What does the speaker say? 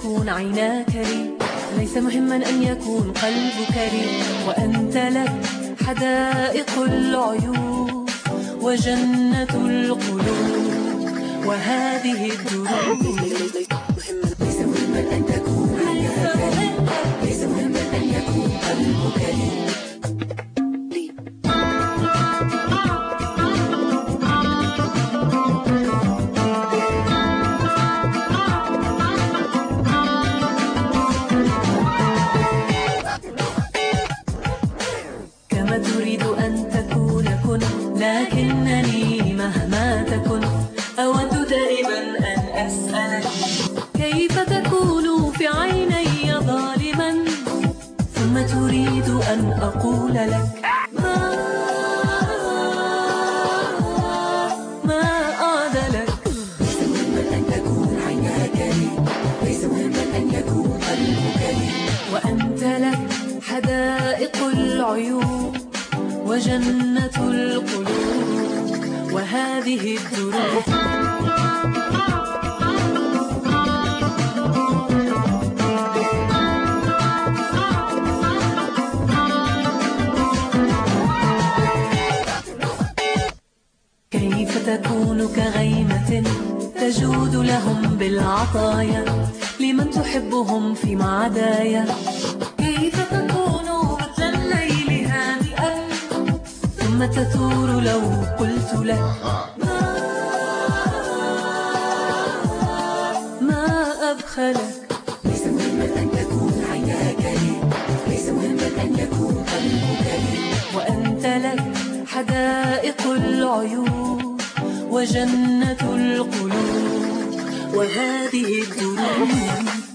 تكون عيناك لي، ليس مهما أن يكون قلبك لي. وأنت لك حدائق العيون وجنة القلوب وهذه الدروب. ليس مهما أن تكون عيناك لي، ليس مهما أن يكون قلبك لي. كما تريد أن تكون كن، لكنني مهما تكن أود دائما أن أسألك كيف تكون في عيني ظالما، ثم تريد أن أقول لك ما أعدلك. ليس مهما أن تكون عيناك لي، ليس مهما أن يكون قلبك لي. وأنت لك حدائق العيون وجنة القلوب وهذه الدروب. كيف تكون كغيمة تجود لهم بالعطايا لمن تحبهم في معدايا. كيف تكون مثل الليل هادئا ثم تثور لو قلت لك ما أبخلك. ليس مهما أن تكون عيناك لي، ليس مهما أن يكون قلبك لي. وأنت لك حدائق العيون وجنة القلوب وهذه الدروب.